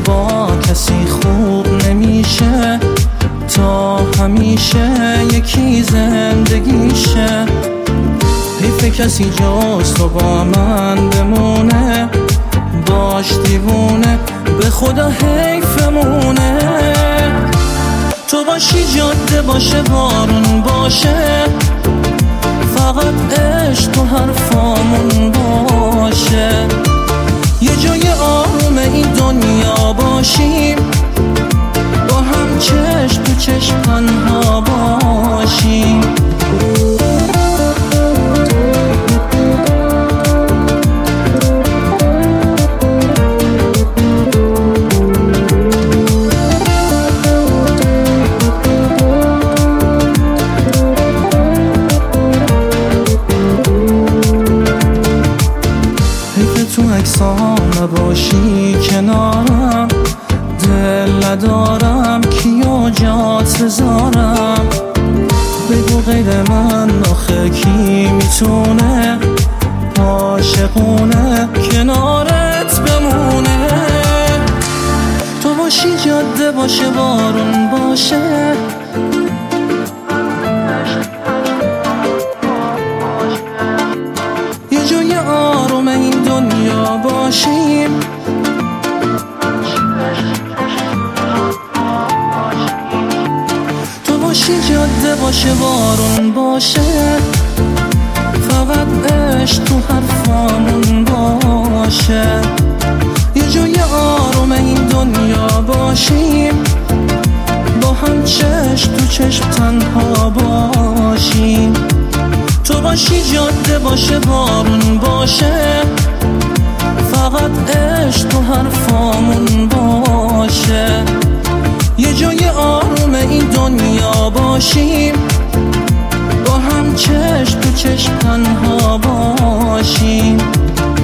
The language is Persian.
با کسی خوب نمیشه، تا همیشه یکی زندگیشه. حیف کسی جز تو با من بمونه، باش دیوونه به خدا حیفمونه. تو باشی جاده باشه بارون باشه، فقط عشق تو حرفامون باشه. یه جای آروم این دنیا باشیم، با هم چشم تو چشم تنها باشیم. تو عکسام نباشی کنارم، دل ندارم کیو جات بذارم. بگو غیر من آخه کی میتونه عاشقونه کنارت بمونه. تو باشی جاده باشه بارون باشه، یه جای آروم این دنیا باشیم، تو باشی جاده باشه بارون باشه، فقط عشق تو حرفامون باشه. یه جای آروم این دنیا باشیم، با هم چشم تو چشم تنها باشیم. تو باشی جاده باشه بارون باشه، فقط عشق تو حرفامون باشه. یه جای آروم این دنیا باشیم، با هم چشم تو چشم تنها باشیم.